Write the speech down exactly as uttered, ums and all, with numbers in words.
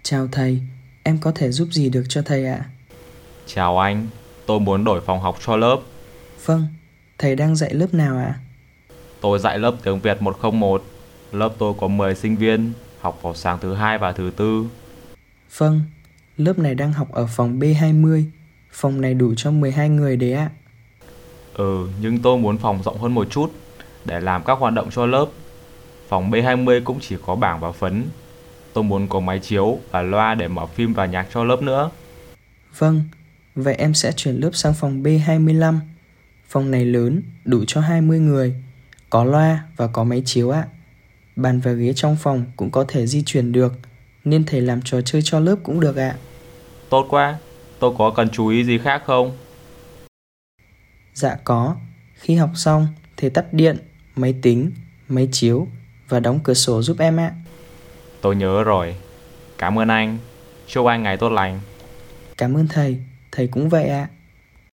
Chào thầy, em có thể giúp gì được cho thầy ạ? Chào anh, tôi muốn đổi phòng học cho lớp. Vâng, thầy đang dạy lớp nào ạ? Tôi dạy lớp tiếng Việt một không một. Lớp tôi có mười sinh viên, học vào sáng thứ hai và thứ tư. Vâng, lớp này đang học ở phòng B hai mươi. Phòng này đủ cho mười hai người đấy ạ. Ừ, nhưng tôi muốn phòng rộng hơn một chút để làm các hoạt động cho lớp. Phòng B hai mươi cũng chỉ có bảng và phấn. Tôi muốn có máy chiếu và loa để mở phim và nhạc cho lớp nữa. Vâng, vậy em sẽ chuyển lớp sang phòng B hai mươi lăm. Phòng này lớn, đủ cho hai mươi người. Có loa và có máy chiếu ạ. Bàn và ghế trong phòng cũng có thể di chuyển được, nên thầy làm trò chơi cho lớp cũng được ạ. Tốt quá, tôi có cần chú ý gì khác không? Dạ có, khi học xong, thầy tắt điện, máy tính, máy chiếu và đóng cửa sổ giúp em ạ. Tôi nhớ rồi. Cảm ơn anh. Chúc anh ngày tốt lành. Cảm ơn thầy, thầy cũng vậy ạ.